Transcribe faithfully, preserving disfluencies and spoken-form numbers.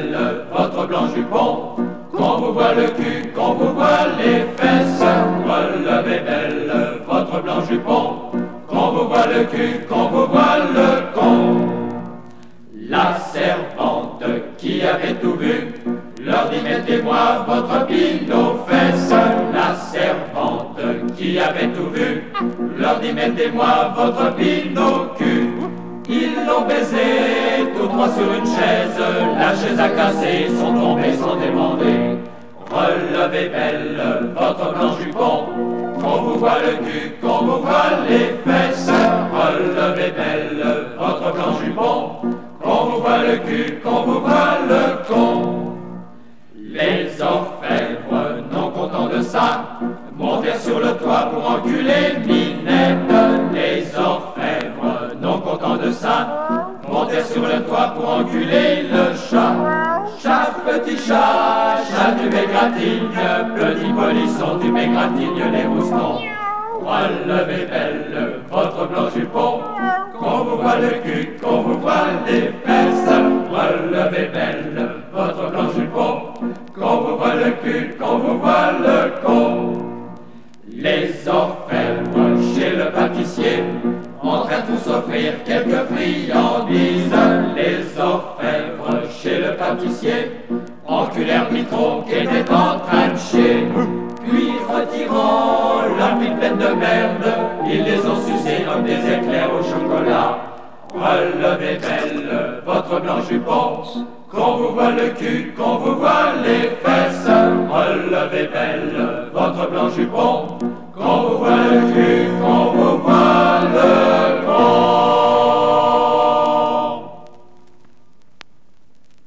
belle, votre blanc jupon. Qu'on vous voit le cul, qu'on vous voit les fesses. Relevez belle, votre blanc jupon. Qu'on vous voit le cul, qu'on vous voit le con. La servante qui avait tout vu leur dit mettez-moi votre bine aux fesses. La servante qui avait tout vu leur dit mettez-moi votre bine au cul. Ils l'ont baisé tous trois sur une chaise. La chaise a cassé, sont tombés sans demander. Relevez belle votre blanc jupon. Qu'on vous voit le cul, qu'on vous voit les fesses. Relevez belle votre blanc jupon. Qu'on vous voit le cul, qu'on vous voit le con. Les orfèvres, non contents de ça, montèrent sur le toit pour enculer Minette. Les orfèvres, non contents de ça, montèrent sur le toit pour enculer le chat. Chat, petit chat, chat tu m'égratines, petit polisson tu m'égratignes les roustons. Relevez belle votre blanc jupon, qu'on vous voit le cul, qu'on vous voit les fesses. Relevez belle votre blanc jupon, qu'on vous voit le cul, qu'on vous voit le con. Les orfèvres chez le pâtissier entrèrent tous offrir quelques friandises. Les orfèvres chez le pâtissier enculèrent Mitron qui était en train de chier. Puis retirant leur pile pleine de merde, ils les ont sucés comme des éclairs au chocolat. Relevez belle votre blanc jupon, qu'on vous voit le cul, qu'on vous voit les fesses. Relevez belle votre blanc jupon, qu'on vous voit le cul.